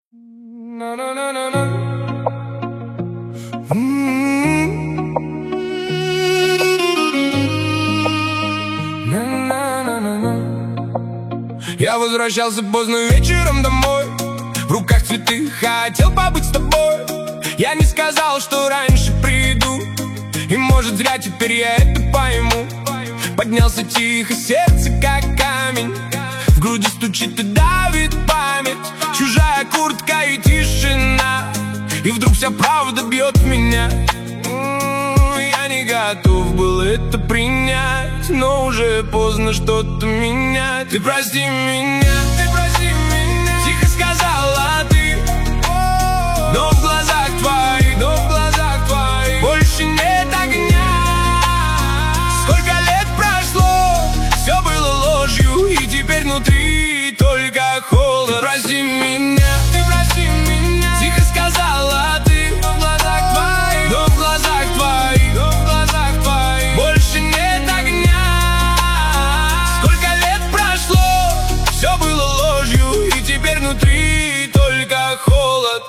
Я возвращался поздно вечером домой, в руках цветы, хотел побыть с тобой. Я не сказал, что раньше приду, и может зря теперь я это пойму. Поднялся тихо, сердце как камень, в груди стучит и давит память. Чужая куртка и тишина, и вдруг вся правда бьет в меня. Я не готов был это принять, но уже поздно что-то менять. Ты прости меня, тихо сказала ты, но в глазах твоих больше нет огня. Сколько лет прошло, все было ложью, и теперь внутри только холод. Ты прости меня, тихо сказала ты, но в глазах твоих больше нет огня. Сколько лет прошло, все было ложью, и теперь внутри только холод.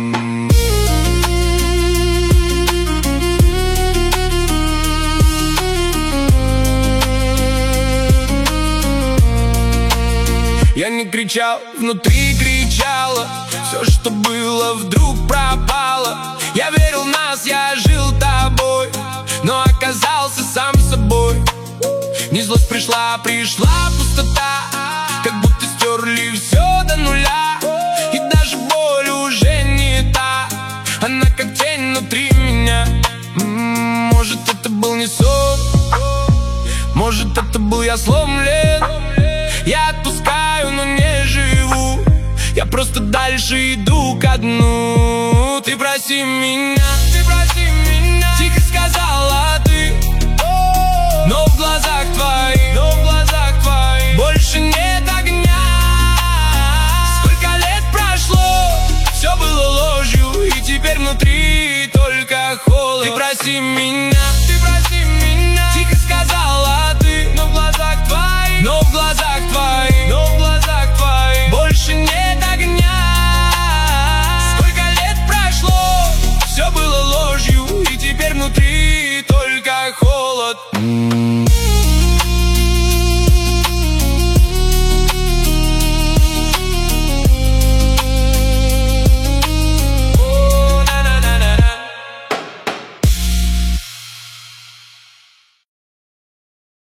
Я не кричал, внутри кричало. Все, что было, вдруг пропало. Я верил в нас, я жил тобой, но оказался сам собой. Не злость пришла пустота, как будто стерли все до нуля. И даже боль уже не та, она как тень внутри меня. Может, это был не сон, может, это был я сломлен. Я отпускаю, но не живу, я просто дальше иду ко дну. Ты прости меня, тихо сказала ты, но в глазах твоих больше нет огня. Сколько лет прошло, все было ложью, и теперь внутри только холод. Ты прости меня.